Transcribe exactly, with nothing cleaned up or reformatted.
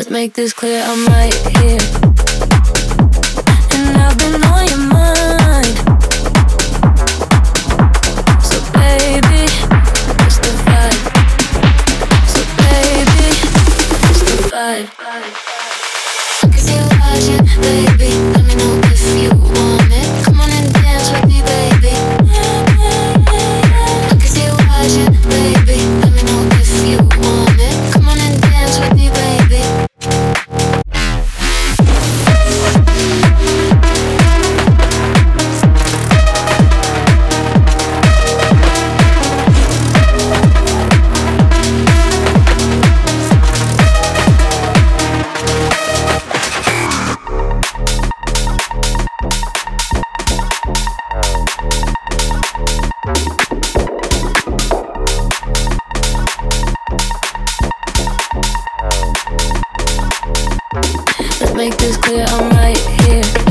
make this clear, I'm right here. And I've been on your mind. So baby, it's the vibe. So baby, it's the vibe. I can see you watching, baby. Let me know if you want it. Come on and dance with me, baby. I can see you watching, baby. Let me know if you want it. Come on and dance with me, baby. Let's make this clear, I'm right here.